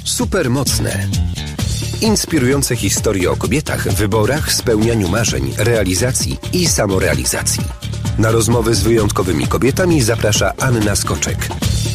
Supermocne. Inspirujące historie o kobietach, wyborach, spełnianiu marzeń, realizacji i samorealizacji. Na rozmowy z wyjątkowymi kobietami zaprasza Anna Skoczek.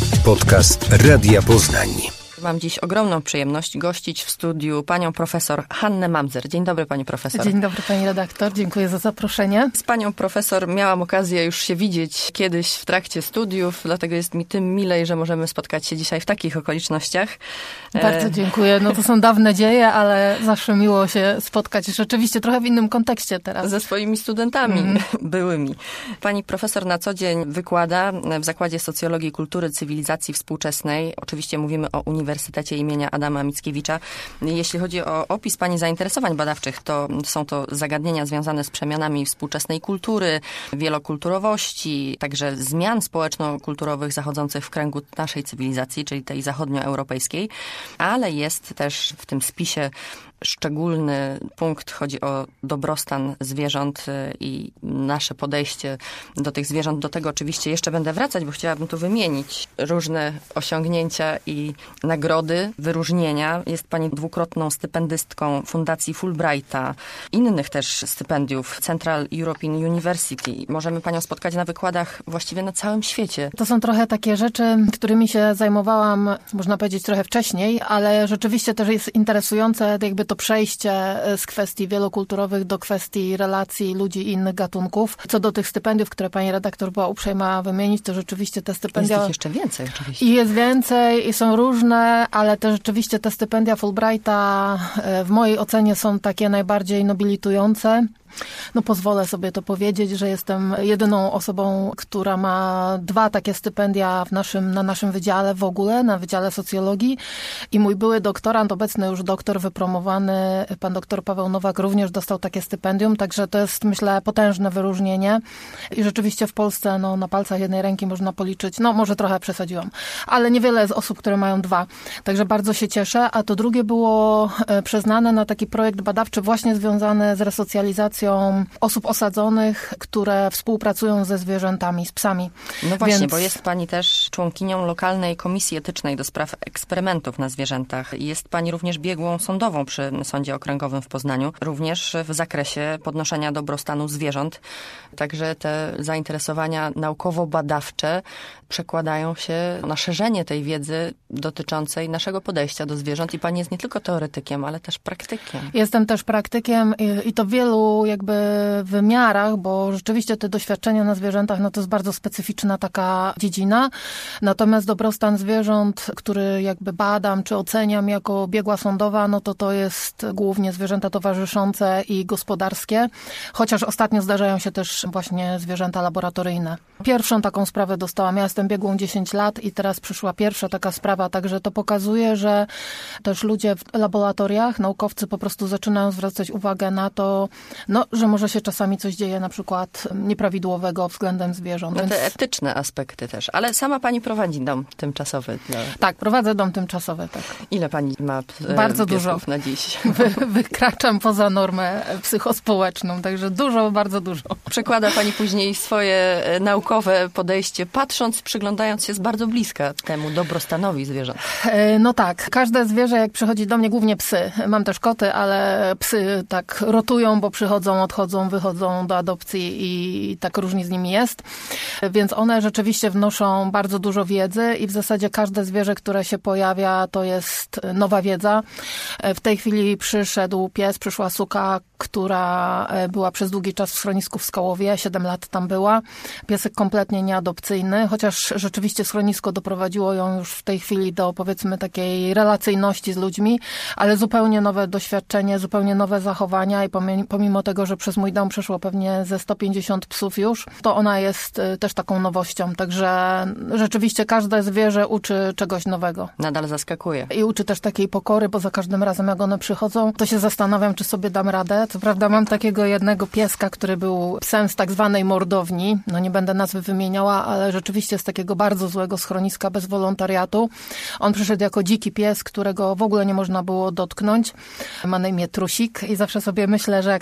Podcast Radia Poznań. Mam dziś ogromną przyjemność gościć w studiu panią profesor Hannę Mamzer. Dzień dobry, pani profesor. Dzień dobry, pani redaktor. Dziękuję za zaproszenie. Z panią profesor miałam okazję już się widzieć kiedyś w trakcie studiów, dlatego jest mi tym milej, że możemy spotkać się dzisiaj w takich okolicznościach. Bardzo dziękuję. No to są dawne dzieje, ale zawsze miło się spotkać rzeczywiście trochę w innym kontekście teraz. Ze swoimi studentami byłymi. Pani profesor na co dzień wykłada w Zakładzie Socjologii, Kultury, Cywilizacji Współczesnej. Oczywiście mówimy o Uniwersytecie imienia Adama Mickiewicza. Jeśli chodzi o opis pani zainteresowań badawczych, to są to zagadnienia związane z przemianami współczesnej kultury, wielokulturowości, także zmian społeczno-kulturowych zachodzących w kręgu naszej cywilizacji, czyli tej zachodnioeuropejskiej, ale jest też w tym spisie szczególny punkt, chodzi o dobrostan zwierząt i nasze podejście do tych zwierząt. Do tego oczywiście jeszcze będę wracać, bo chciałabym tu wymienić różne osiągnięcia i nagrody, wyróżnienia. Jest pani dwukrotną stypendystką Fundacji Fulbrighta, innych też stypendiów, Central European University. Możemy panią spotkać na wykładach właściwie na całym świecie. To są trochę takie rzeczy, którymi się zajmowałam, można powiedzieć, trochę wcześniej, ale rzeczywiście też jest interesujące jakby to przejście z kwestii wielokulturowych do kwestii relacji ludzi i innych gatunków. Co do tych stypendiów, które pani redaktor była uprzejma wymienić, to rzeczywiście te stypendia... Jest ich jeszcze więcej oczywiście. I jest więcej i są różne, ale te rzeczywiście te stypendia Fulbrighta w mojej ocenie są takie najbardziej nobilitujące. No pozwolę sobie to powiedzieć, że jestem jedyną osobą, która ma 2 takie stypendia na naszym wydziale w ogóle, na Wydziale Socjologii. I mój były doktorant, obecny już doktor wypromowany, pan doktor Paweł Nowak, również dostał takie stypendium, także to jest, myślę, potężne wyróżnienie. I rzeczywiście w Polsce na palcach jednej ręki można policzyć, może trochę przesadziłam, ale niewiele jest osób, które mają 2. Także bardzo się cieszę. A to drugie było przyznane na taki projekt badawczy właśnie związany z resocjalizacją osób osadzonych, które współpracują ze zwierzętami, z psami. No właśnie, bo jest pani też członkinią lokalnej komisji etycznej do spraw eksperymentów na zwierzętach. Jest pani również biegłą sądową przy Sądzie Okręgowym w Poznaniu, również w zakresie podnoszenia dobrostanu zwierząt. Także te zainteresowania naukowo-badawcze przekładają się na szerzenie tej wiedzy dotyczącej naszego podejścia do zwierząt i pani jest nie tylko teoretykiem, ale też praktykiem. Jestem też praktykiem i to w wielu wymiarach, bo rzeczywiście te doświadczenia na zwierzętach, to jest bardzo specyficzna taka dziedzina. Natomiast dobrostan zwierząt, który badam, czy oceniam jako biegła sądowa, to jest głównie zwierzęta towarzyszące i gospodarskie. Chociaż ostatnio zdarzają się też właśnie zwierzęta laboratoryjne. Pierwszą taką sprawę dostałam. Ja jestem biegłą 10 lat i teraz przyszła pierwsza taka sprawa. Także to pokazuje, że też ludzie w laboratoriach, naukowcy po prostu zaczynają zwracać uwagę na to, że może się czasami coś dzieje na przykład nieprawidłowego względem zwierząt. Te etyczne aspekty też. Ale sama pani prowadzi dom tymczasowy. Tak, prowadzę dom tymczasowy, tak. Ile pani ma bardzo dużo na dziś? Wykraczam poza normę psychospołeczną, także bardzo dużo. Przekłada pani później swoje naukowe podejście, patrząc, przyglądając się z bardzo bliska temu dobrostanowi zwierząt. No tak, każde zwierzę jak przychodzi do mnie, głównie psy. Mam też koty, ale psy tak rotują, bo przychodzą, odchodzą, wychodzą do adopcji i tak różnie z nimi jest. Więc one rzeczywiście wnoszą bardzo dużo wiedzy i w zasadzie każde zwierzę, które się pojawia, to jest nowa wiedza. W tej chwili przyszła suka, która była przez długi czas w schronisku w Skałowie, 7 lat tam była. Piesek kompletnie nieadopcyjny, chociaż rzeczywiście schronisko doprowadziło ją już w tej chwili do, powiedzmy, takiej relacyjności z ludźmi, ale zupełnie nowe doświadczenie, zupełnie nowe zachowania i pomimo tego, że przez mój dom przeszło pewnie ze 150 psów już, to ona jest też taką nowością. Także rzeczywiście każde zwierzę uczy czegoś nowego. Nadal zaskakuje. I uczy też takiej pokory, bo za każdym razem jak one przychodzą, to się zastanawiam, czy sobie dam radę. Co prawda mam takiego jednego pieska, który był psem z tak zwanej mordowni. Nie będę nazwy wymieniała, ale rzeczywiście z takiego bardzo złego schroniska bez wolontariatu. On przyszedł jako dziki pies, którego w ogóle nie można było dotknąć. Ma na imię Trusik i zawsze sobie myślę, że jak sobie dałam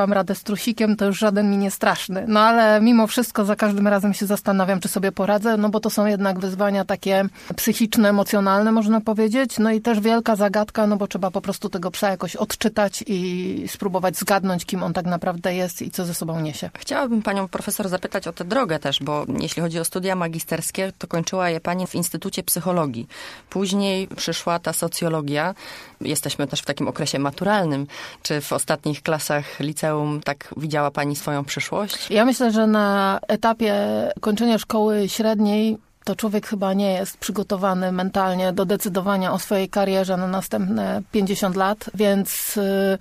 dałam radę z trusikiem, to już żaden mi nie straszny. No ale mimo wszystko za każdym razem się zastanawiam, czy sobie poradzę, no bo to są jednak wyzwania takie psychiczne, emocjonalne, można powiedzieć. No i też wielka zagadka, no bo trzeba po prostu tego psa jakoś odczytać i spróbować zgadnąć, kim on tak naprawdę jest i co ze sobą niesie. Chciałabym panią profesor zapytać o tę drogę też, bo jeśli chodzi o studia magisterskie, to kończyła je pani w Instytucie Psychologii. Później przyszła ta socjologia. Jesteśmy też w takim okresie maturalnym. Czy w ostatnich klasach liceum tak widziała pani swoją przyszłość? Ja myślę, że na etapie kończenia szkoły średniej to człowiek chyba nie jest przygotowany mentalnie do decydowania o swojej karierze na następne 50 lat, więc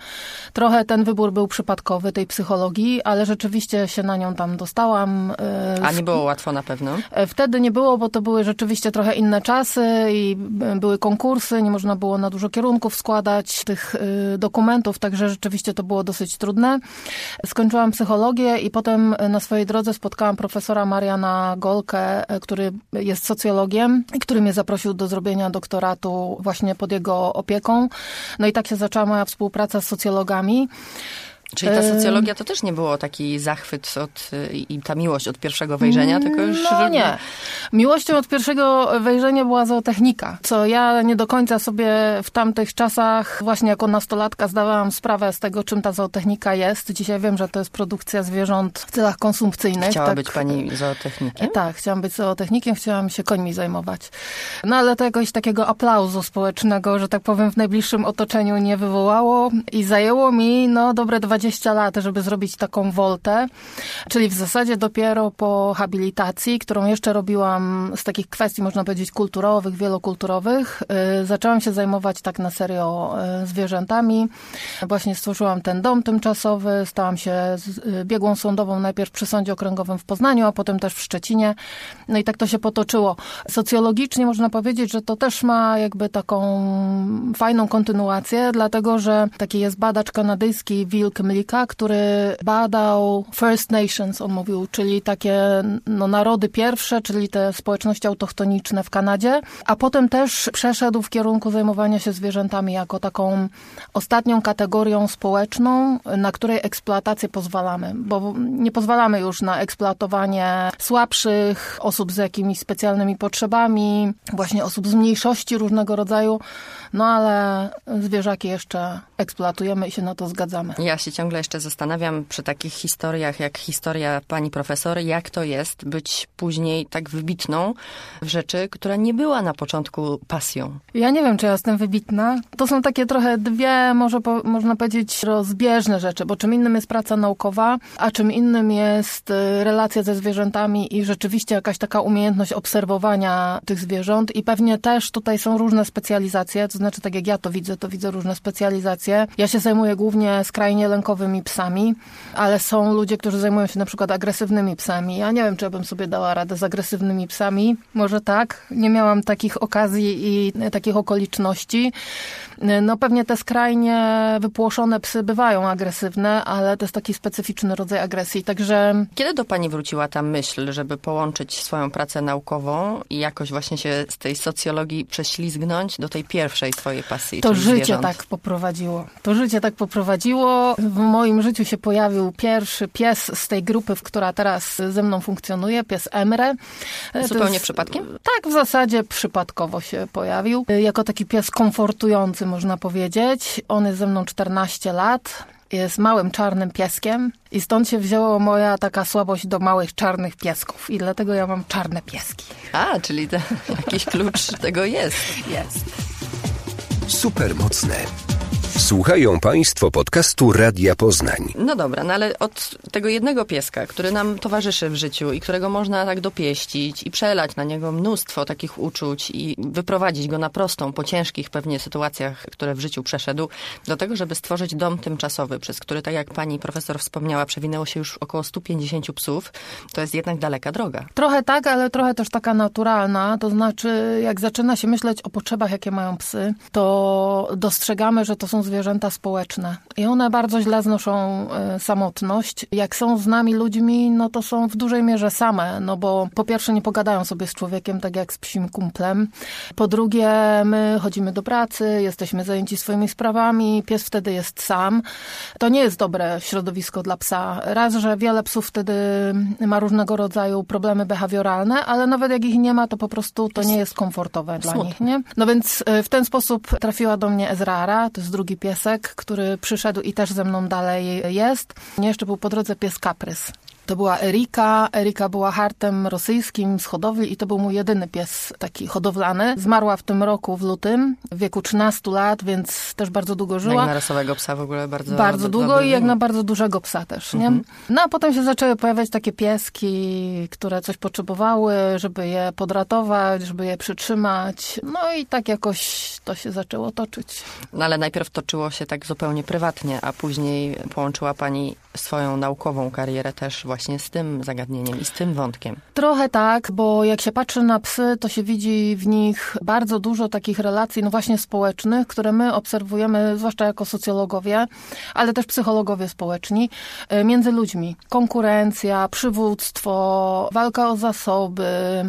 trochę ten wybór był przypadkowy, tej psychologii, ale rzeczywiście się na nią tam dostałam. A nie było łatwo na pewno? Wtedy nie było, bo to były rzeczywiście trochę inne czasy i były konkursy, nie można było na dużo kierunków składać tych dokumentów, także rzeczywiście to było dosyć trudne. Skończyłam psychologię i potem na swojej drodze spotkałam profesora Mariana Golkę, który jest socjologiem i który mnie zaprosił do zrobienia doktoratu właśnie pod jego opieką. No i tak się zaczęła moja współpraca z socjologami. Czyli ta socjologia to też nie było taki zachwyt i ta miłość od pierwszego wejrzenia, tylko już... No nie. Miłością od pierwszego wejrzenia była zootechnika, co ja nie do końca sobie w tamtych czasach, właśnie jako nastolatka, zdawałam sprawę z tego, czym ta zootechnika jest. Dzisiaj wiem, że to jest produkcja zwierząt w celach konsumpcyjnych. Chciała być pani zootechnikiem? Tak, chciałam być zootechnikiem, chciałam się końmi zajmować. No ale to jakoś takiego aplauzu społecznego, że tak powiem, w najbliższym otoczeniu nie wywołało i zajęło mi, dobre 20 lat, żeby zrobić taką woltę, czyli w zasadzie dopiero po habilitacji, którą jeszcze robiłam z takich kwestii, można powiedzieć, kulturowych, wielokulturowych, zaczęłam się zajmować tak na serio zwierzętami. Właśnie stworzyłam ten dom tymczasowy, stałam się biegłą sądową najpierw przy Sądzie Okręgowym w Poznaniu, a potem też w Szczecinie. No i tak to się potoczyło. Socjologicznie można powiedzieć, że to też ma jakby taką fajną kontynuację, dlatego że taki jest badacz kanadyjski Wilk Mlika, który badał First Nations, on mówił, czyli takie narody pierwsze, czyli te społeczności autochtoniczne w Kanadzie, a potem też przeszedł w kierunku zajmowania się zwierzętami jako taką ostatnią kategorią społeczną, na której eksploatację pozwalamy, bo nie pozwalamy już na eksploatowanie słabszych, osób z jakimiś specjalnymi potrzebami, właśnie osób z mniejszości różnego rodzaju, ale zwierzaki jeszcze eksploatujemy i się na to zgadzamy. Ja się ciągle jeszcze zastanawiam przy takich historiach, jak historia pani profesor, jak to jest być później tak wybitną w rzeczy, która nie była na początku pasją. Ja nie wiem, czy ja jestem wybitna. To są takie trochę dwie, można powiedzieć, rozbieżne rzeczy, bo czym innym jest praca naukowa, a czym innym jest relacja ze zwierzętami i rzeczywiście jakaś taka umiejętność obserwowania tych zwierząt i pewnie też tutaj są różne specjalizacje, to znaczy tak jak ja to widzę różne specjalizacje. Ja się zajmuję głównie skrajnie lękowymi psami, ale są ludzie, którzy zajmują się na przykład agresywnymi psami. Ja nie wiem, czy ja bym sobie dała radę z agresywnymi psami. Może tak. Nie miałam takich okazji i takich okoliczności. Pewnie te skrajnie wypłoszone psy bywają agresywne, ale to jest taki specyficzny rodzaj agresji, także... Kiedy do pani wróciła ta myśl, żeby połączyć swoją pracę naukową i jakoś właśnie się z tej socjologii prześlizgnąć do tej pierwszej swojej pasji? To życie zwierząt? tak poprowadziło. W moim życiu się pojawił pierwszy pies z tej grupy, która teraz ze mną funkcjonuje, pies Emre. Zupełnie przypadkiem? Tak, w zasadzie przypadkowo się pojawił. Jako taki pies komfortujący, można powiedzieć. On jest ze mną 14 lat. Jest małym czarnym pieskiem i stąd się wzięła moja taka słabość do małych czarnych piesków i dlatego ja mam czarne pieski. A, czyli jakiś klucz tego jest. Jest. Super mocne. Słuchają Państwo podcastu Radia Poznań. No dobra, ale od tego jednego pieska, który nam towarzyszy w życiu i którego można tak dopieścić i przelać na niego mnóstwo takich uczuć i wyprowadzić go na prostą, po ciężkich pewnie sytuacjach, które w życiu przeszedł, do tego, żeby stworzyć dom tymczasowy, przez który, tak jak pani profesor wspomniała, przewinęło się już około 150 psów, to jest jednak daleka droga. Trochę tak, ale trochę też taka naturalna, to znaczy jak zaczyna się myśleć o potrzebach, jakie mają psy, to dostrzegamy, że to są zwierzęta społeczne i one bardzo źle znoszą samotność. Jak są z nami ludźmi, no to są w dużej mierze same, no bo po pierwsze nie pogadają sobie z człowiekiem tak jak z psim kumplem. Po drugie, my chodzimy do pracy, jesteśmy zajęci swoimi sprawami, pies wtedy jest sam. To nie jest dobre środowisko dla psa. Raz, że wiele psów wtedy ma różnego rodzaju problemy behawioralne, ale nawet jak ich nie ma, to po prostu to nie jest komfortowe dla nich, nie? No więc w ten sposób trafiła do mnie Ezrara, to jest drugi piesek, który przyszedł i też ze mną dalej jest. Jeszcze był po drodze pies Kaprys. To była Erika. Erika była hartem rosyjskim z hodowli i to był mój jedyny pies taki hodowlany. Zmarła w tym roku w lutym, w wieku 13 lat, więc też bardzo długo żyła. Jak na rasowego psa w ogóle bardzo długo i jak na bardzo dużego psa też, nie? No a potem się zaczęły pojawiać takie pieski, które coś potrzebowały, żeby je podratować, żeby je przytrzymać. No i tak jakoś to się zaczęło toczyć. No ale najpierw toczyło się tak zupełnie prywatnie, a później połączyła pani swoją naukową karierę też właśnie z tym zagadnieniem i z tym wątkiem. Trochę tak, bo jak się patrzy na psy, to się widzi w nich bardzo dużo takich relacji, no właśnie społecznych, które my obserwujemy, zwłaszcza jako socjologowie, ale też psychologowie społeczni, między ludźmi. Konkurencja, przywództwo, walka o zasoby,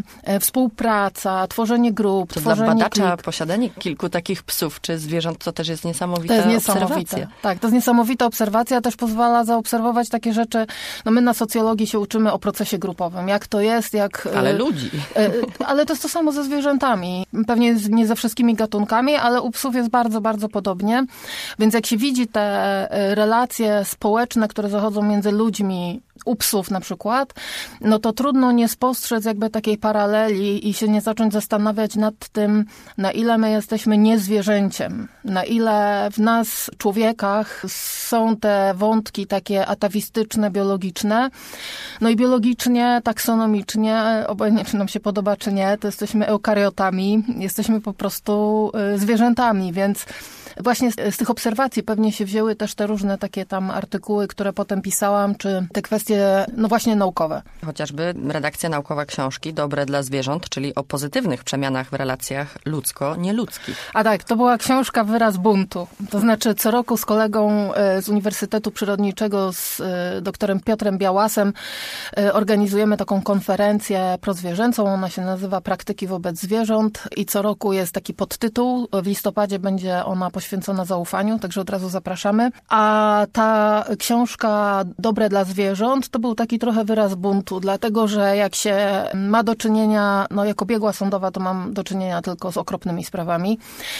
współpraca, tworzenie grup, to tworzenie dla badacza klik. posiadanie kilku takich psów czy zwierząt to też jest niesamowita To jest obserwacja. niesamowite. Tak, to jest niesamowita obserwacja, też pozwala zaobserwować takie rzeczy. No my na socjologii się uczymy o procesie grupowym. Jak to jest, jak... Ale ludzi. Ale to jest to samo ze zwierzętami. Pewnie nie ze wszystkimi gatunkami, ale u psów jest bardzo, bardzo podobnie. Więc jak się widzi te relacje społeczne, które zachodzą między ludźmi, u psów na przykład, no to trudno nie spostrzec jakby takiej paraleli i się nie zacząć zastanawiać nad tym, na ile my jesteśmy niezwierzęciem, na ile w nas, człowiekach, są te wątki takie atawistyczne, biologiczne. No i biologicznie, taksonomicznie, obojętnie czy nam się podoba, czy nie, to jesteśmy eukariotami, jesteśmy po prostu zwierzętami, więc właśnie z tych obserwacji pewnie się wzięły też te różne takie tam artykuły, które potem pisałam, czy te kwestie, no właśnie naukowe. Chociażby redakcja naukowa książki Dobre dla zwierząt, czyli o pozytywnych przemianach w relacjach ludzko-nieludzkich. A tak, to była książka Wyraz buntu. To znaczy co roku z kolegą z Uniwersytetu Przyrodniczego, z doktorem Piotrem Białasem organizujemy taką konferencję prozwierzęcą. Ona się nazywa Praktyki wobec zwierząt i co roku jest taki podtytuł. W listopadzie będzie ona poświęcona zaufaniu, także od razu zapraszamy. A ta książka Dobre dla zwierząt to był taki trochę wyraz buntu, dlatego że jak się ma do czynienia, no jako biegła sądowa to mam do czynienia tylko z okropnymi sprawami.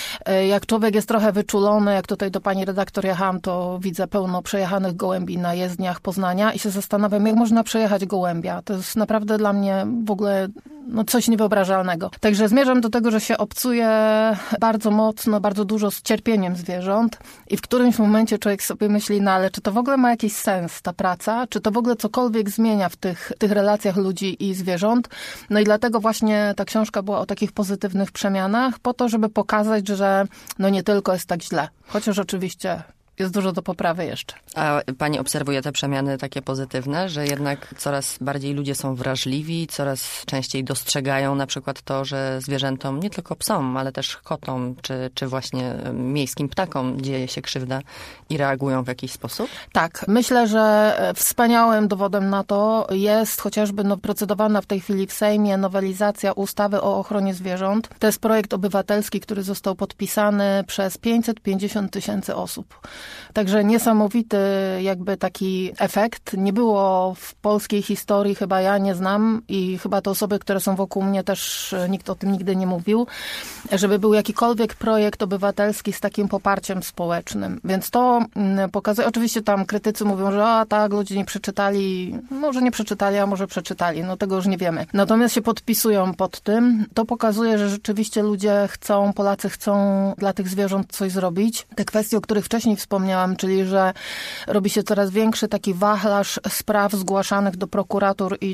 Jak człowiek jest trochę wyczulony, jak tutaj do pani redaktor jechałam, to widzę pełno przejechanych gołębi na jezdniach Poznania i się zastanawiam, jak można przejechać gołębia. To jest naprawdę dla mnie w ogóle no coś niewyobrażalnego. Także zmierzam do tego, że się obcuje bardzo mocno, bardzo dużo z cierpieniem zwierząt i w którymś momencie człowiek sobie myśli, no ale czy to w ogóle ma jakiś sens, ta praca? Czy to w ogóle cokolwiek zmienia w tych relacjach ludzi i zwierząt? No i dlatego właśnie ta książka była o takich pozytywnych przemianach, po to, żeby pokazać, że no nie tylko jest tak źle. Chociaż oczywiście jest dużo do poprawy jeszcze. A pani obserwuje te przemiany takie pozytywne, że jednak coraz bardziej ludzie są wrażliwi, coraz częściej dostrzegają na przykład to, że zwierzętom, nie tylko psom, ale też kotom, czy właśnie miejskim ptakom dzieje się krzywda i reagują w jakiś sposób? Tak. Myślę, że wspaniałym dowodem na to jest chociażby procedowana w tej chwili w Sejmie nowelizacja ustawy o ochronie zwierząt. To jest projekt obywatelski, który został podpisany przez 550 000 osób. Także niesamowity jakby taki efekt. Nie było w polskiej historii, chyba ja nie znam i chyba te osoby, które są wokół mnie też nikt o tym nigdy nie mówił, żeby był jakikolwiek projekt obywatelski z takim poparciem społecznym. Więc to pokazuje, oczywiście tam krytycy mówią, że a tak, ludzie nie przeczytali, może nie przeczytali, a może przeczytali, no tego już nie wiemy. Natomiast się podpisują pod tym. To pokazuje, że rzeczywiście ludzie chcą, Polacy chcą dla tych zwierząt coś zrobić. Te kwestie, o których wcześniej wspomniałam, czyli że robi się coraz większy taki wachlarz spraw zgłaszanych do prokuratur i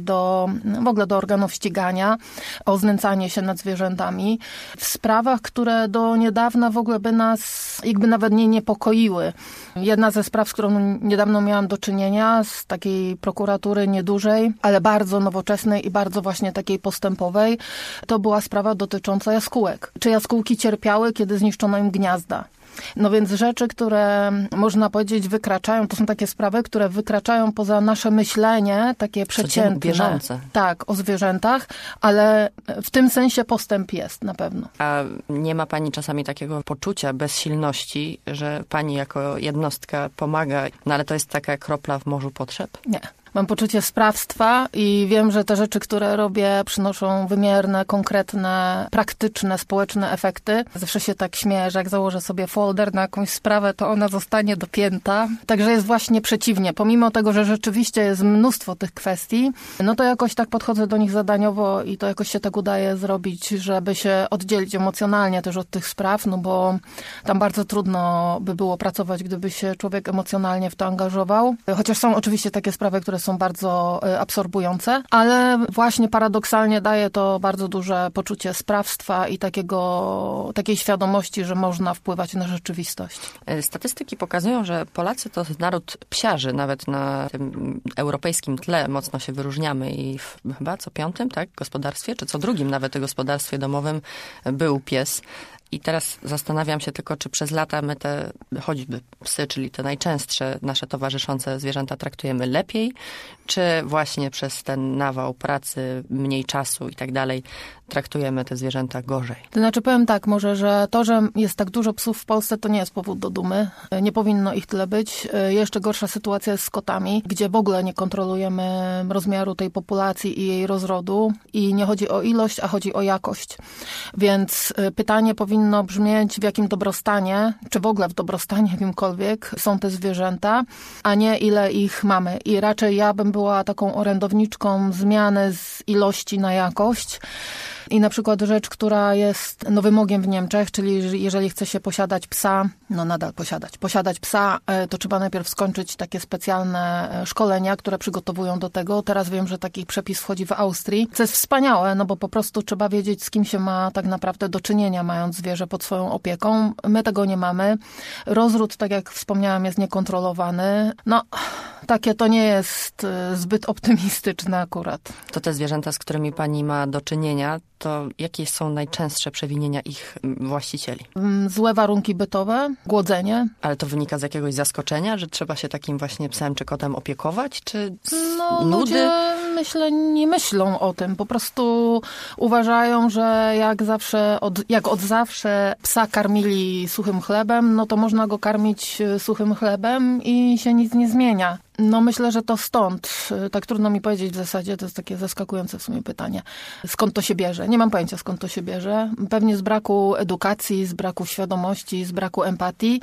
w ogóle do organów ścigania o znęcanie się nad zwierzętami w sprawach, które do niedawna w ogóle by nas jakby nawet nie niepokoiły. Jedna ze spraw, z którą niedawno miałam do czynienia, z takiej prokuratury niedużej, ale bardzo nowoczesnej i bardzo właśnie takiej postępowej, to była sprawa dotycząca jaskółek. Czy jaskółki cierpiały, kiedy zniszczono im gniazda? No więc rzeczy, które można powiedzieć wykraczają, to są takie sprawy, które wykraczają poza nasze myślenie, takie przeciętne. Bieżące. Tak, o zwierzętach, ale w tym sensie postęp jest na pewno. A nie ma pani czasami takiego poczucia bezsilności, że pani jako jednostka pomaga, no ale to jest taka kropla w morzu potrzeb? Nie. Mam poczucie sprawstwa i wiem, że te rzeczy, które robię, przynoszą wymierne, konkretne, praktyczne, społeczne efekty. Zawsze się tak śmieję, że jak założę sobie folder na jakąś sprawę, to ona zostanie dopięta. Także jest właśnie przeciwnie. Pomimo tego, że rzeczywiście jest mnóstwo tych kwestii, no to jakoś tak podchodzę do nich zadaniowo i to jakoś się tak udaje zrobić, żeby się oddzielić emocjonalnie też od tych spraw, no bo tam bardzo trudno by było pracować, gdyby się człowiek emocjonalnie w to angażował. Chociaż są oczywiście takie sprawy, które są bardzo absorbujące, ale właśnie paradoksalnie daje to bardzo duże poczucie sprawstwa i takiej świadomości, że można wpływać na rzeczywistość. Statystyki pokazują, że Polacy to naród psiarzy, nawet na tym europejskim tle mocno się wyróżniamy i chyba co piątym, tak, gospodarstwie, czy co drugim nawet gospodarstwie domowym był pies. I teraz zastanawiam się tylko, czy przez lata my te choćby psy, czyli te najczęstsze nasze towarzyszące zwierzęta traktujemy lepiej, czy właśnie przez ten nawał pracy, mniej czasu i tak dalej traktujemy te zwierzęta gorzej. To znaczy powiem tak, może, że to, że jest tak dużo psów w Polsce, to nie jest powód do dumy. Nie powinno ich tyle być. Jeszcze gorsza sytuacja jest z kotami, gdzie w ogóle nie kontrolujemy rozmiaru tej populacji i jej rozrodu. I nie chodzi o ilość, a chodzi o jakość. Więc pytanie powinno brzmieć, w jakim dobrostanie, czy w ogóle w dobrostanie jakimkolwiek są te zwierzęta, a nie ile ich mamy. I raczej ja bym była taką orędowniczką zmiany z ilości na jakość. I na przykład rzecz, która jest wymogiem w Niemczech, czyli jeżeli chce się posiadać psa, posiadać psa, to trzeba najpierw skończyć takie specjalne szkolenia, które przygotowują do tego. Teraz wiem, że taki przepis wchodzi w Austrii, co jest wspaniałe, no bo po prostu trzeba wiedzieć, z kim się ma tak naprawdę do czynienia, mając zwierzę pod swoją opieką. My tego nie mamy. Rozród, tak jak wspomniałam, jest niekontrolowany. Takie to nie jest zbyt optymistyczne akurat. To te zwierzęta, z którymi pani ma do czynienia, to jakie są najczęstsze przewinienia ich właścicieli? Złe warunki bytowe, głodzenie. Ale to wynika z jakiegoś zaskoczenia, że trzeba się takim właśnie psem czy kotem opiekować, czy nudy? Ludzie, myślę, nie myślą o tym. Po prostu uważają, że jak od zawsze psa karmili suchym chlebem, no to można go karmić suchym chlebem i się nic nie zmienia. Myślę, że to stąd. Tak trudno mi powiedzieć w zasadzie, to jest takie zaskakujące w sumie pytanie. Skąd to się bierze? Nie mam pojęcia, skąd to się bierze. Pewnie z braku edukacji, z braku świadomości, z braku empatii.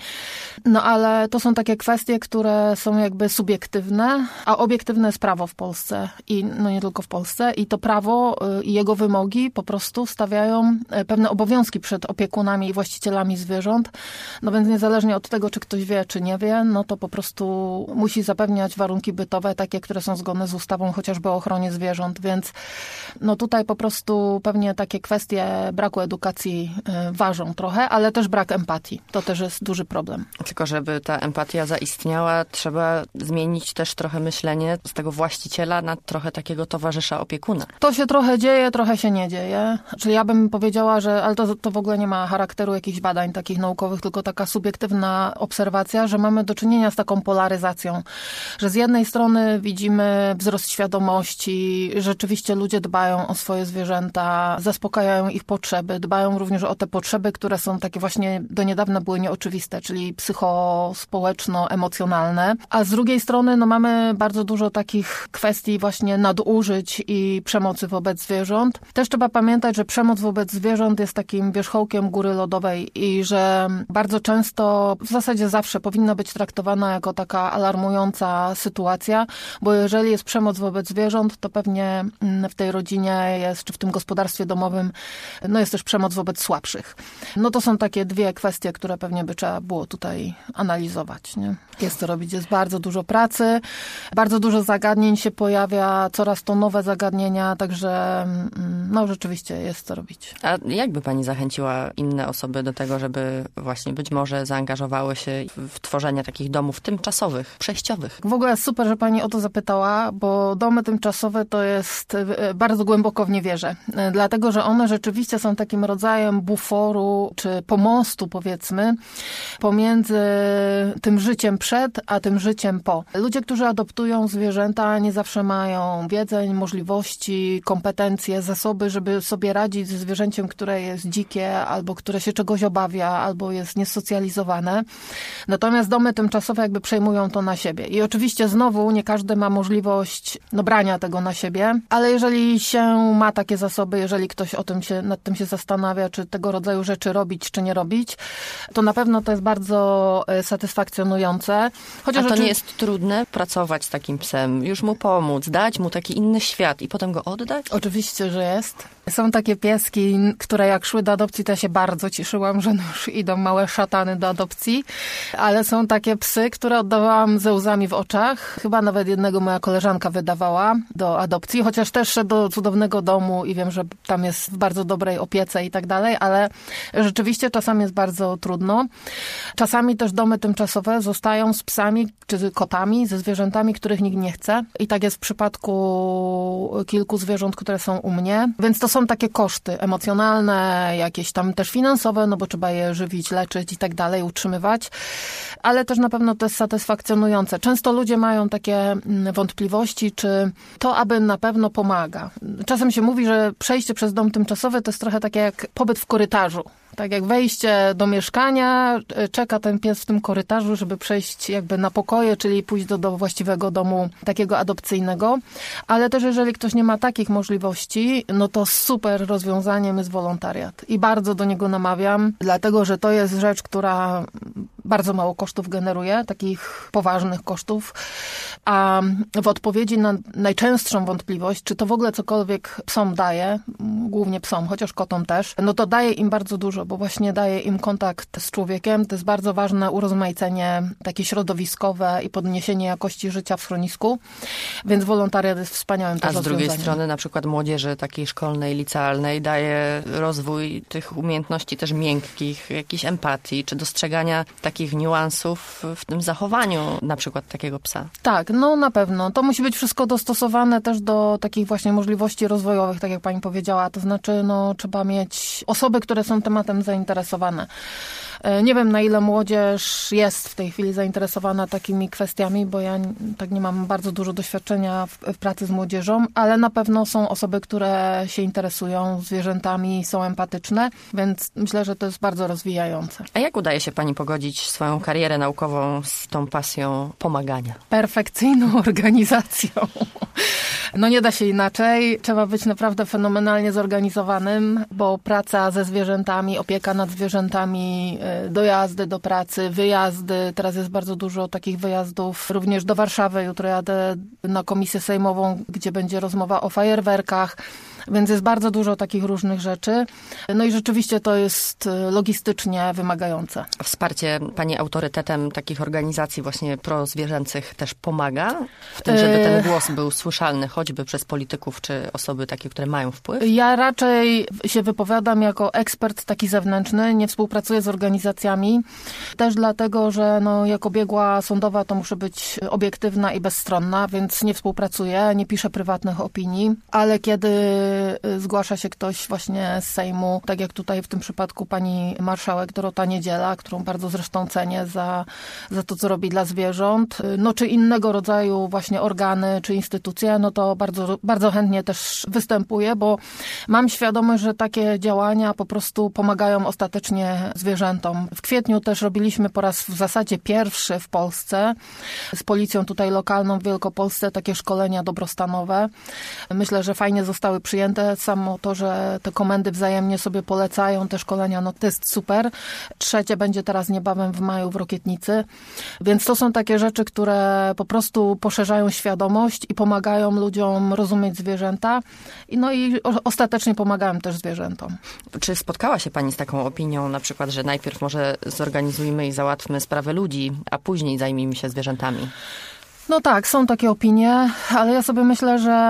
Ale to są takie kwestie, które są jakby subiektywne, a obiektywne jest prawo w Polsce. I nie tylko w Polsce. I to prawo i jego wymogi po prostu stawiają pewne obowiązki przed opiekunami i właścicielami zwierząt. Więc niezależnie od tego, czy ktoś wie, czy nie wie, to po prostu musi zapewniać warunki bytowe, takie, które są zgodne z ustawą chociażby o ochronie zwierząt, więc tutaj po prostu pewnie takie kwestie braku edukacji ważą trochę, ale też brak empatii. To też jest duży problem. Tylko żeby ta empatia zaistniała, trzeba zmienić też trochę myślenie z tego właściciela na trochę takiego towarzysza, opiekuna. To się trochę dzieje, trochę się nie dzieje. Czyli ja bym powiedziała, że, ale to w ogóle nie ma charakteru jakichś badań takich naukowych, tylko taka subiektywna obserwacja, że mamy do czynienia z taką polaryzacją, że z jednej strony widzimy wzrost świadomości, rzeczywiście ludzie dbają o swoje zwierzęta, zaspokajają ich potrzeby, dbają również o te potrzeby, które są takie właśnie do niedawna były nieoczywiste, czyli psychospołeczno-emocjonalne. A z drugiej strony mamy bardzo dużo takich kwestii właśnie nadużyć i przemocy wobec zwierząt. Też trzeba pamiętać, że przemoc wobec zwierząt jest takim wierzchołkiem góry lodowej i że bardzo często, w zasadzie zawsze powinna być traktowana jako taka alarmująca sytuacja, bo jeżeli jest przemoc wobec zwierząt, to pewnie w tej rodzinie jest, czy w tym gospodarstwie domowym, jest też przemoc wobec słabszych. To są takie dwie kwestie, które pewnie by trzeba było tutaj analizować. Nie? Jest co robić, jest bardzo dużo pracy, bardzo dużo zagadnień się pojawia, coraz to nowe zagadnienia, także rzeczywiście jest co robić. A jak by pani zachęciła inne osoby do tego, żeby właśnie być może zaangażowały się w tworzenie takich domów tymczasowych, przejściowych? w ogóle super, że pani o to zapytała, bo domy tymczasowe to jest bardzo głęboko w niewierze. Dlatego, że one rzeczywiście są takim rodzajem buforu, czy pomostu, powiedzmy, pomiędzy tym życiem przed, a tym życiem po. Ludzie, którzy adoptują zwierzęta, nie zawsze mają wiedzę, możliwości, kompetencje, zasoby, żeby sobie radzić ze zwierzęciem, które jest dzikie, albo które się czegoś obawia, albo jest niesocjalizowane. Natomiast domy tymczasowe jakby przejmują to na siebie. I oczywiście znowu nie każdy ma możliwość brania tego na siebie, ale jeżeli się ma takie zasoby, jeżeli ktoś nad tym się zastanawia, czy tego rodzaju rzeczy robić, czy nie robić, to na pewno to jest bardzo satysfakcjonujące. Chociaż to nie jest trudne pracować z takim psem, już mu pomóc, dać mu taki inny świat i potem go oddać? Oczywiście, że jest. Są takie pieski, które jak szły do adopcji, to ja się bardzo cieszyłam, że już idą małe szatany do adopcji, ale są takie psy, które oddawałam ze łzami w oczach. Chyba nawet jednego moja koleżanka wydawała do adopcji, chociaż też szedł do cudownego domu i wiem, że tam jest w bardzo dobrej opiece i tak dalej, ale rzeczywiście czasami jest bardzo trudno. Czasami też domy tymczasowe zostają z psami czy kotami, ze zwierzętami, których nikt nie chce. I tak jest w przypadku kilku zwierząt, które są u mnie. Więc to są takie koszty emocjonalne, jakieś tam też finansowe, no bo trzeba je żywić, leczyć i tak dalej, utrzymywać. Ale też na pewno to jest satysfakcjonujące. Często ludzie mają takie wątpliwości, czy to aby na pewno pomaga. Czasem się mówi, że przejście przez dom tymczasowy to jest trochę takie jak pobyt w korytarzu. Tak jak wejście do mieszkania, czeka ten pies w tym korytarzu, żeby przejść jakby na pokoje, czyli pójść do właściwego domu takiego adopcyjnego. Ale też jeżeli ktoś nie ma takich możliwości, no to super rozwiązaniem jest wolontariat. I bardzo do niego namawiam, dlatego że to jest rzecz, która bardzo mało kosztów generuje, takich poważnych kosztów. A w odpowiedzi na najczęstszą wątpliwość, czy to w ogóle cokolwiek psom daje, głównie psom, chociaż kotom też, no to daje im bardzo dużo, bo właśnie daje im kontakt z człowiekiem. To jest bardzo ważne urozmaicenie takie środowiskowe i podniesienie jakości życia w schronisku, więc wolontariat jest wspaniałym też rozwiązaniem. A z drugiej strony na przykład młodzieży takiej szkolnej, licealnej daje rozwój tych umiejętności też miękkich, jakiejś empatii, czy dostrzegania takich niuansów w tym zachowaniu na przykład takiego psa. Tak, no na pewno. To musi być wszystko dostosowane też do takich właśnie możliwości rozwojowych, tak jak pani powiedziała. To znaczy, no trzeba mieć osoby, które są tematem zainteresowane. Nie wiem, na ile młodzież jest w tej chwili zainteresowana takimi kwestiami, bo ja tak nie mam bardzo dużo doświadczenia w pracy z młodzieżą, ale na pewno są osoby, które się interesują zwierzętami, są empatyczne, więc myślę, że to jest bardzo rozwijające. A jak udaje się pani pogodzić swoją karierę naukową z tą pasją pomagania? Perfekcyjną organizacją. No nie da się inaczej. Trzeba być naprawdę fenomenalnie zorganizowanym, bo praca ze zwierzętami, opieka nad zwierzętami, dojazdy do pracy, wyjazdy. Teraz jest bardzo dużo takich wyjazdów. Również do Warszawy. Jutro jadę na komisję sejmową, gdzie będzie rozmowa o fajerwerkach. Więc jest bardzo dużo takich różnych rzeczy. No i rzeczywiście to jest logistycznie wymagające. A wsparcie pani autorytetem takich organizacji właśnie prozwierzęcych też pomaga w tym, żeby ten głos był słyszalny, choćby przez polityków czy osoby takie, które mają wpływ? Ja raczej się wypowiadam jako ekspert taki zewnętrzny, nie współpracuję z organizacjami. Też dlatego, że no, jako biegła sądowa to muszę być obiektywna i bezstronna, więc nie współpracuję, nie piszę prywatnych opinii, ale kiedy zgłasza się ktoś właśnie z Sejmu, tak jak tutaj w tym przypadku pani marszałek Dorota Niedziela, którą bardzo zresztą cenię za to, co robi dla zwierząt, no czy innego rodzaju właśnie organy, czy instytucje, no to bardzo, bardzo chętnie też występuję, bo mam świadomość, że takie działania po prostu pomagają ostatecznie zwierzętom. W kwietniu też robiliśmy po raz w zasadzie pierwszy w Polsce z policją tutaj lokalną w Wielkopolsce takie szkolenia dobrostanowe. Myślę, że fajnie zostały przyjęte. Samo to, że te komendy wzajemnie sobie polecają te szkolenia, no to jest super. Trzecie będzie teraz niebawem w maju w Rokietnicy. Więc to są takie rzeczy, które po prostu poszerzają świadomość i pomagają ludziom rozumieć zwierzęta. No i ostatecznie pomagają też zwierzętom. Czy spotkała się pani z taką opinią, na przykład, że najpierw może zorganizujmy i załatwmy sprawę ludzi, a później zajmijmy się zwierzętami? No tak, są takie opinie, ale ja sobie myślę, że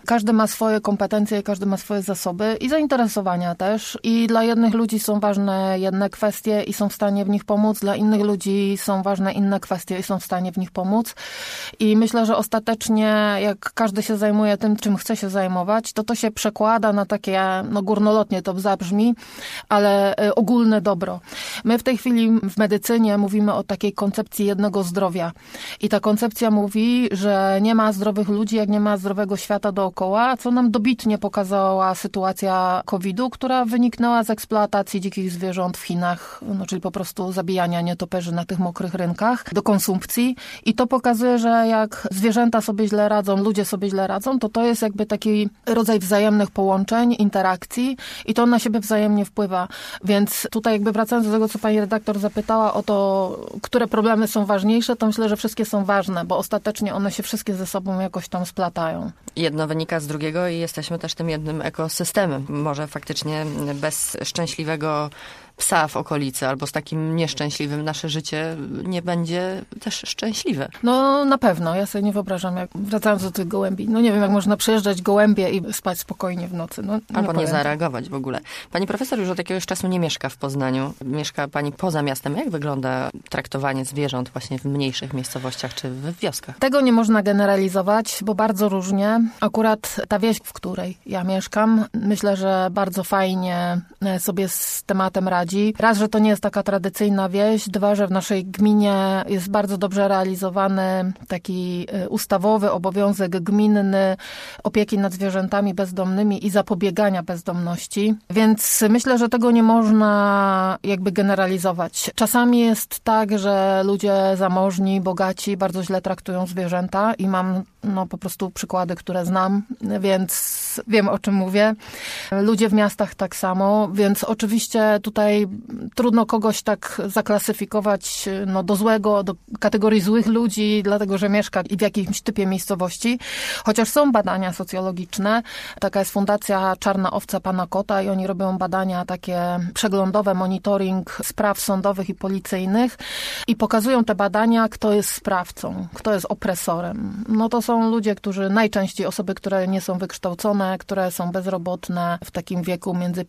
Każdy ma swoje kompetencje, każdy ma swoje zasoby i zainteresowania też. I dla jednych ludzi są ważne jedne kwestie i są w stanie w nich pomóc, dla innych ludzi są ważne inne kwestie i są w stanie w nich pomóc. I myślę, że ostatecznie jak każdy się zajmuje tym, czym chce się zajmować, to się przekłada na takie, górnolotnie to zabrzmi, ale ogólne dobro. My w tej chwili w medycynie mówimy o takiej koncepcji jednego zdrowia. I ta koncepcja mówi, że nie ma zdrowych ludzi, jak nie ma zdrowego świata dookoła, co nam dobitnie pokazała sytuacja COVID-u, która wyniknęła z eksploatacji dzikich zwierząt w Chinach, czyli po prostu zabijania nietoperzy na tych mokrych rynkach do konsumpcji. I to pokazuje, że jak zwierzęta sobie źle radzą, ludzie sobie źle radzą, to jest jakby taki rodzaj wzajemnych połączeń, interakcji i to na siebie wzajemnie wpływa. Więc tutaj jakby wracając do tego, co pani redaktor zapytała o to, które problemy są ważniejsze, to myślę, że wszystkie są ważne, bo ostatecznie one się wszystkie ze sobą jakoś tam splatają. Jedno wynika z drugiego i jesteśmy też tym jednym ekosystemem. Może faktycznie bez szczęśliwego psa w okolicy albo z takim nieszczęśliwym nasze życie nie będzie też szczęśliwe. No na pewno. Ja sobie nie wyobrażam, jak wracając do tych gołębi. Nie wiem, jak można przejeżdżać gołębie i spać spokojnie w nocy. Albo nie zareagować w ogóle. Pani profesor już od jakiegoś czasu nie mieszka w Poznaniu. Mieszka pani poza miastem. Jak wygląda traktowanie zwierząt właśnie w mniejszych miejscowościach czy w wioskach? Tego nie można generalizować, bo bardzo różnie. Akurat ta wieś, w której ja mieszkam, myślę, że bardzo fajnie sobie z tematem radzi. Raz, że to nie jest taka tradycyjna wieś, dwa, że w naszej gminie jest bardzo dobrze realizowany taki ustawowy obowiązek gminny opieki nad zwierzętami bezdomnymi i zapobiegania bezdomności. Więc myślę, że tego nie można jakby generalizować. Czasami jest tak, że ludzie zamożni, bogaci bardzo źle traktują zwierzęta i mam po prostu przykłady, które znam, więc wiem, o czym mówię. Ludzie w miastach tak samo, więc oczywiście tutaj trudno kogoś tak zaklasyfikować do złego, do kategorii złych ludzi, dlatego że mieszka w jakimś typie miejscowości. Chociaż są badania socjologiczne. Taka jest Fundacja Czarna Owca Pana Kota i oni robią badania takie przeglądowe, monitoring spraw sądowych i policyjnych i pokazują te badania, kto jest sprawcą, kto jest opresorem. To są ludzie, którzy najczęściej osoby, które nie są wykształcone, które są bezrobotne w takim wieku między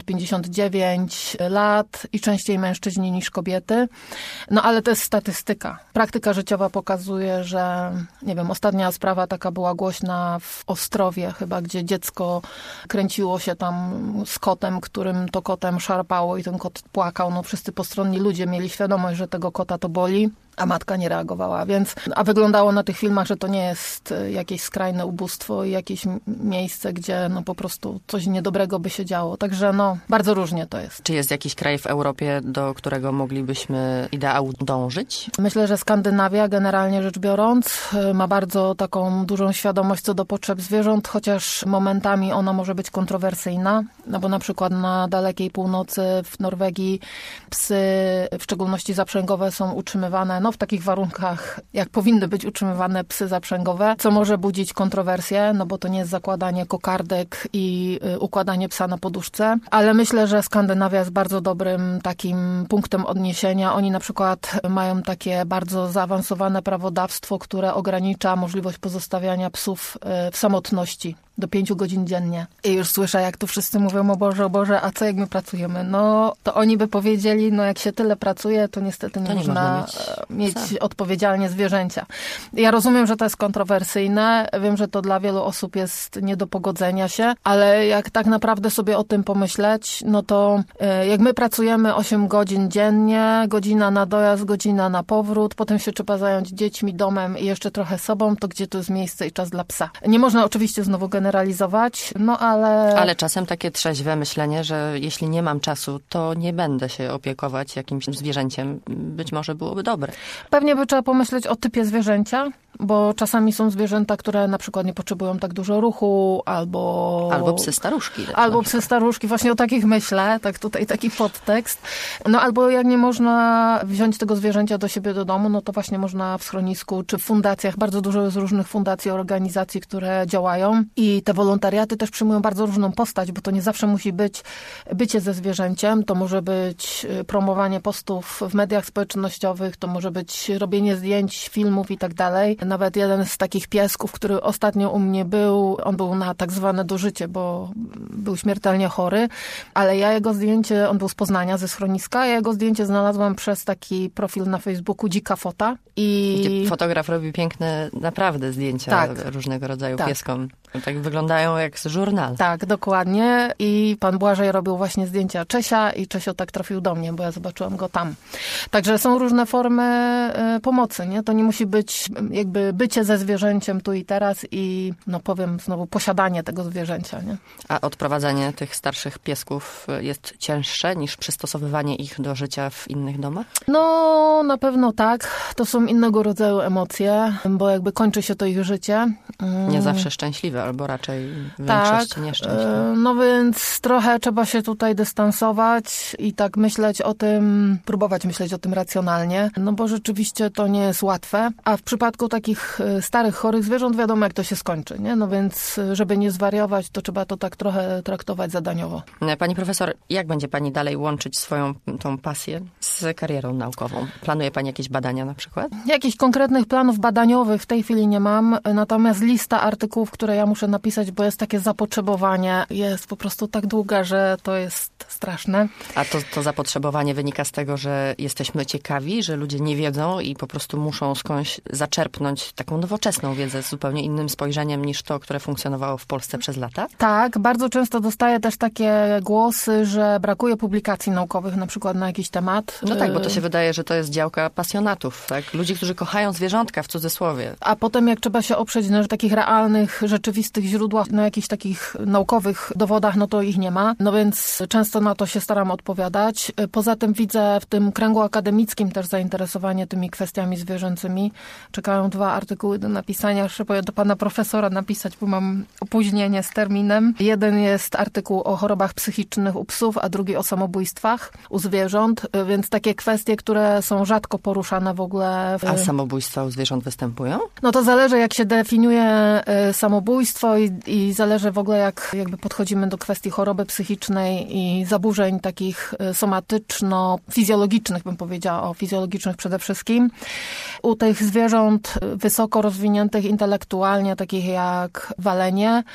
50-59 lat i częściej mężczyźni niż kobiety. Ale to jest statystyka. Praktyka życiowa pokazuje, że ostatnia sprawa taka była głośna w Ostrowie chyba, gdzie dziecko kręciło się tam z kotem, którym to kotem szarpało i ten kot płakał. Wszyscy postronni ludzie mieli świadomość, że tego kota to boli. A matka nie reagowała, a wyglądało na tych filmach, że to nie jest jakieś skrajne ubóstwo i jakieś miejsce, gdzie po prostu coś niedobrego by się działo. Także bardzo różnie to jest. Czy jest jakiś kraj w Europie, do którego moglibyśmy ideału dążyć? Myślę, że Skandynawia, generalnie rzecz biorąc, ma bardzo taką dużą świadomość co do potrzeb zwierząt, chociaż momentami ona może być kontrowersyjna, bo na przykład na dalekiej północy w Norwegii psy, w szczególności zaprzęgowe, są utrzymywane w takich warunkach, jak powinny być utrzymywane psy zaprzęgowe, co może budzić kontrowersje, bo to nie jest zakładanie kokardek i układanie psa na poduszce. Ale myślę, że Skandynawia jest bardzo dobrym takim punktem odniesienia. Oni na przykład mają takie bardzo zaawansowane prawodawstwo, które ogranicza możliwość pozostawiania psów w samotności do 5 godzin dziennie. I już słyszę, jak tu wszyscy mówią, o Boże, a co jak my pracujemy? To oni by powiedzieli, jak się tyle pracuje, to niestety nie można mieć odpowiedzialnie zwierzęcia. Ja rozumiem, że to jest kontrowersyjne. Wiem, że to dla wielu osób jest nie do pogodzenia się, ale jak tak naprawdę sobie o tym pomyśleć, to jak my pracujemy 8 godzin dziennie, godzina na dojazd, godzina na powrót, potem się trzeba zająć dziećmi, domem i jeszcze trochę sobą, to gdzie tu jest miejsce i czas dla psa? Nie można oczywiście znowu generalizować, ale... Ale czasem takie trzeźwe myślenie, że jeśli nie mam czasu, to nie będę się opiekować jakimś zwierzęciem, być może byłoby dobre. Pewnie by trzeba pomyśleć o typie zwierzęcia, bo czasami są zwierzęta, które na przykład nie potrzebują tak dużo ruchu, albo psy staruszki. Albo psy staruszki, właśnie o takich myślę, tak tutaj taki podtekst. Albo jak nie można wziąć tego zwierzęcia do siebie do domu, to właśnie można w schronisku czy w fundacjach, bardzo dużo jest różnych fundacji, organizacji, które działają i I te wolontariaty też przyjmują bardzo różną postać, bo to nie zawsze musi być bycie ze zwierzęciem, to może być promowanie postów w mediach społecznościowych, to może być robienie zdjęć, filmów i tak dalej. Nawet jeden z takich piesków, który ostatnio u mnie był, on był na tak zwane dożycie, bo był śmiertelnie chory, ale ja jego zdjęcie, on był z Poznania, ze schroniska, ja jego zdjęcie znalazłam przez taki profil na Facebooku Dzika Fota. Gdzie fotograf robi piękne naprawdę zdjęcia różnego rodzaju pieskom. Tak wyglądają jak z żurnalu. Tak, dokładnie. I pan Błażej robił właśnie zdjęcia Czesia i Czesio tak trafił do mnie, bo ja zobaczyłam go tam. Także są różne formy pomocy, nie? To nie musi być jakby bycie ze zwierzęciem tu i teraz i, no powiem znowu, posiadanie tego zwierzęcia, nie? A odprowadzanie tych starszych piesków jest cięższe niż przystosowywanie ich do życia w innych domach? No, na pewno tak. To są innego rodzaju emocje, bo jakby kończy się to ich życie. Nie zawsze szczęśliwe, albo raczej w większości nieszczęśliwe. No więc trochę trzeba się tutaj dystansować i tak myśleć o tym, próbować myśleć o tym racjonalnie, no bo rzeczywiście to nie jest łatwe. A w przypadku takich starych, chorych zwierząt wiadomo, jak to się skończy, nie? No więc, żeby nie zwariować, to trzeba to tak trochę traktować zadaniowo. Pani profesor, jak będzie pani dalej łączyć swoją tą pasję z karierą naukową? Planuje pani jakieś badania na przykład? Jakichś konkretnych planów badaniowych w tej chwili nie mam, natomiast lista artykułów, które ja muszę napisać, bo jest takie zapotrzebowanie, jest po prostu tak długa, że to jest straszne. A to zapotrzebowanie wynika z tego, że jesteśmy ciekawi, że ludzie nie wiedzą i po prostu muszą skądś zaczerpnąć taką nowoczesną wiedzę z zupełnie innym spojrzeniem niż to, które funkcjonowało w Polsce przez lata? Tak, bardzo często dostaję też takie głosy, że brakuje publikacji naukowych na przykład na jakiś temat. No tak, bo to się wydaje, że to jest działka pasjonatów, tak? Ludzi, którzy kochają zwierzątka w cudzysłowie. A potem jak trzeba się oprzeć na takich realnych, rzeczywistych źródłach, na jakichś takich naukowych dowodach, no to ich nie ma. No więc często na to się staram odpowiadać. Poza tym widzę w tym kręgu akademickim też zainteresowanie tymi kwestiami zwierzęcymi. Czekają 2 artykuły do napisania. Szybuję do pana profesora napisać, bo mam opóźnienie z terminem. Jeden jest artykuł o chorobach psychicznych u psów, a drugi o samobójstwach u zwierząt, więc takie kwestie, które są rzadko poruszane w ogóle. A samobójstwa u zwierząt występują? No to zależy, jak się definiuje samobójstwo i zależy w ogóle, jak jakby podchodzimy do kwestii choroby psychicznej i zaburzeń takich somatyczno-fizjologicznych, bym powiedziała, o fizjologicznych przede wszystkim. U tych zwierząt wysoko rozwiniętych intelektualnie, takich jak walenie,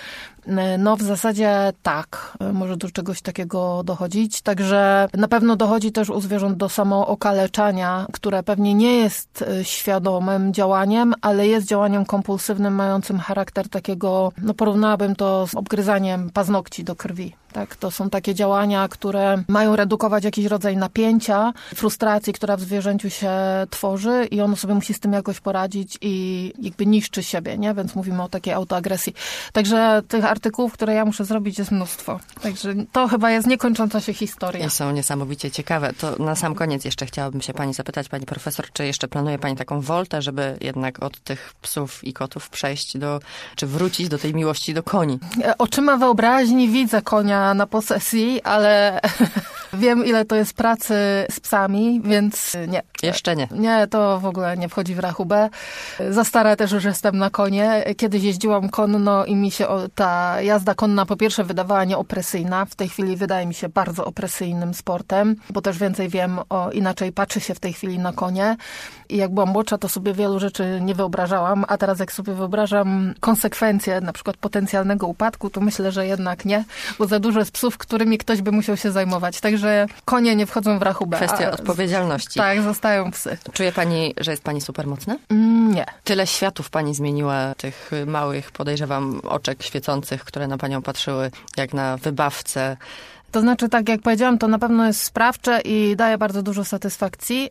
no w zasadzie tak, może do czegoś takiego dochodzić. Także na pewno dochodzi też u zwierząt do samookaleczania, które pewnie nie jest świadomym działaniem, ale jest działaniem kompulsywnym, mającym charakter takiego, no porównałabym to z obgryzaniem paznokci do krwi. Tak, to są takie działania, które mają redukować jakiś rodzaj napięcia, frustracji, która w zwierzęciu się tworzy i ono sobie musi z tym jakoś poradzić i jakby niszczy siebie, nie? Więc mówimy o takiej autoagresji. Także tych artykułów, które ja muszę zrobić, jest mnóstwo. Także to chyba jest niekończąca się historia. I są niesamowicie ciekawe. To na sam koniec jeszcze chciałabym się pani zapytać, pani profesor, czy jeszcze planuje pani taką woltę, żeby jednak od tych psów i kotów przejść czy wrócić do tej miłości do koni? Oczyma wyobraźni widzę konia na posesji, ale wiem, ile to jest pracy z psami, więc nie. Jeszcze nie. Nie, to w ogóle nie wchodzi w rachubę. Za stara też już jestem na konie. Kiedyś jeździłam konno i mi się ta jazda konna po pierwsze wydawała nieopresyjna. W tej chwili wydaje mi się bardzo opresyjnym sportem, bo też więcej wiem inaczej patrzy się w tej chwili na konie. I jak byłam młodsza, to sobie wielu rzeczy nie wyobrażałam, a teraz jak sobie wyobrażam konsekwencje na przykład potencjalnego upadku, to myślę, że jednak nie, bo za dużo jest psów, którymi ktoś by musiał się zajmować. Także konie nie wchodzą w rachubę. Kwestia odpowiedzialności. Tak, zostają psy. Czuje pani, że jest pani supermocna? Nie. Tyle światów pani zmieniła, tych małych, podejrzewam, oczek świecących, które na panią patrzyły jak na wybawcę. To znaczy, tak jak powiedziałam, to na pewno jest sprawcze i daje bardzo dużo satysfakcji,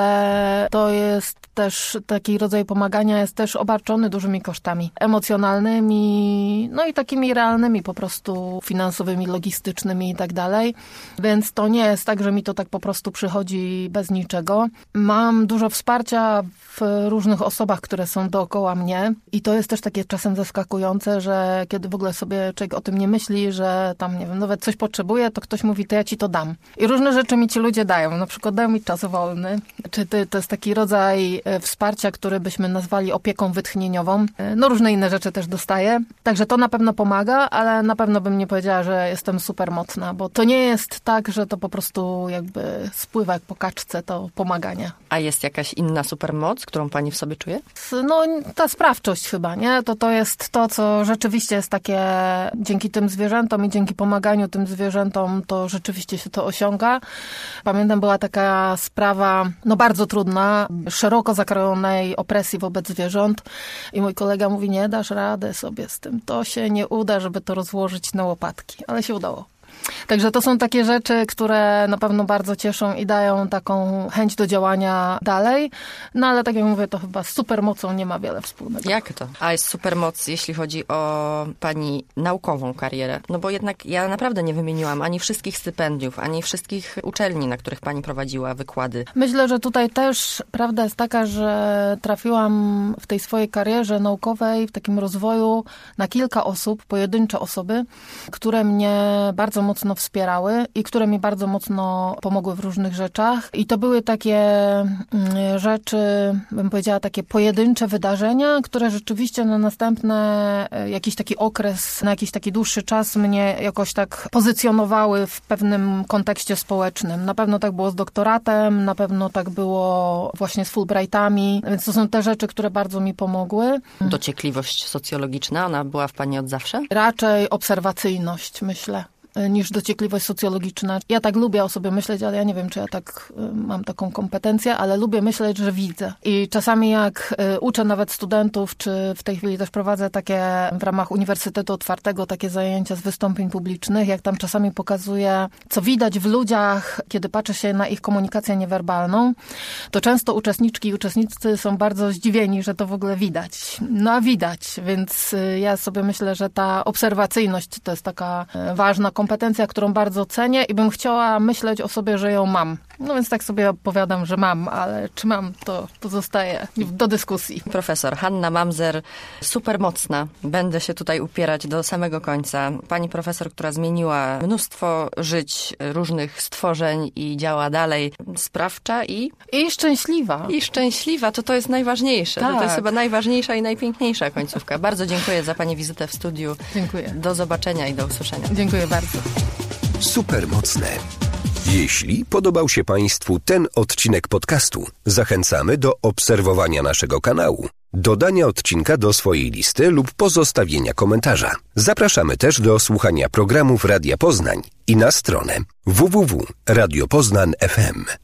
ale to jest też taki rodzaj pomagania, jest też obarczony dużymi kosztami emocjonalnymi, no i takimi realnymi po prostu finansowymi, logistycznymi i tak dalej. Więc to nie jest tak, że mi to tak po prostu przychodzi bez niczego. Mam dużo wsparcia w różnych osobach, które są dookoła mnie i to jest też takie czasem zaskakujące, że kiedy w ogóle sobie człowiek o tym nie myśli, że tam, nie wiem, nawet coś potrzebuje, potrzebuję, to ktoś mówi, to ja ci to dam. I różne rzeczy mi ci ludzie dają. Na przykład dają mi czas wolny. Czy to jest taki rodzaj wsparcia, który byśmy nazwali opieką wytchnieniową. No różne inne rzeczy też dostaję. Także to na pewno pomaga, ale na pewno bym nie powiedziała, że jestem super mocna, bo to nie jest tak, że to po prostu jakby spływa jak po kaczce, to pomaganie. A jest jakaś inna supermoc, którą pani w sobie czuje? No ta sprawczość chyba, nie? To jest to, co rzeczywiście jest takie dzięki tym zwierzętom i dzięki pomaganiu tym zwierzętom, to rzeczywiście się to osiąga. Pamiętam, była taka sprawa, no bardzo trudna, szeroko zakrojonej opresji wobec zwierząt i mój kolega mówi, nie dasz rady sobie z tym, to się nie uda, żeby to rozłożyć na łopatki, ale się udało. Także to są takie rzeczy, które na pewno bardzo cieszą i dają taką chęć do działania dalej. No ale tak jak mówię, to chyba z supermocą nie ma wiele wspólnego. Jak to? A jest supermoc, jeśli chodzi o pani naukową karierę? No bo jednak ja naprawdę nie wymieniłam ani wszystkich stypendiów, ani wszystkich uczelni, na których pani prowadziła wykłady. Myślę, że tutaj też prawda jest taka, że trafiłam w tej swojej karierze naukowej, w takim rozwoju na kilka osób, pojedyncze osoby, które mnie bardzo mocno wspierały i które mi bardzo mocno pomogły w różnych rzeczach. I to były takie rzeczy, bym powiedziała, takie pojedyncze wydarzenia, które rzeczywiście na następne jakiś taki okres, na jakiś taki dłuższy czas mnie jakoś tak pozycjonowały w pewnym kontekście społecznym. Na pewno tak było z doktoratem, na pewno tak było właśnie z Fulbrightami, więc to są te rzeczy, które bardzo mi pomogły. Dociekliwość socjologiczna, ona była w pani od zawsze? Raczej obserwacyjność, myślę, niż dociekliwość socjologiczna. Ja tak lubię o sobie myśleć, ale ja nie wiem, czy ja tak mam taką kompetencję, ale lubię myśleć, że widzę. I czasami jak uczę nawet studentów, czy w tej chwili też prowadzę takie w ramach Uniwersytetu Otwartego takie zajęcia z wystąpień publicznych, jak tam czasami pokazuję, co widać w ludziach, kiedy patrzy się na ich komunikację niewerbalną, to często uczestniczki i uczestnicy są bardzo zdziwieni, że to w ogóle widać. No a widać, więc ja sobie myślę, że ta obserwacyjność to jest taka ważna kompetencja, którą bardzo cenię i bym chciała myśleć o sobie, że ją mam. No więc tak sobie opowiadam, że mam, ale czy mam, to pozostaje do dyskusji. Profesor Hanna Mamzer, super mocna. Będę się tutaj upierać do samego końca. Pani profesor, która zmieniła mnóstwo żyć różnych stworzeń i działa dalej, sprawcza i szczęśliwa. I szczęśliwa, to jest najważniejsze. Tak. To jest chyba najważniejsza i najpiękniejsza końcówka. Bardzo dziękuję za pani wizytę w studiu. Dziękuję. Do zobaczenia i do usłyszenia. Dziękuję bardzo. Supermocne. Jeśli podobał się Państwu ten odcinek podcastu, zachęcamy do obserwowania naszego kanału, dodania odcinka do swojej listy lub pozostawienia komentarza. Zapraszamy też do słuchania programów Radia Poznań i na stronę www.radiopoznań.fm.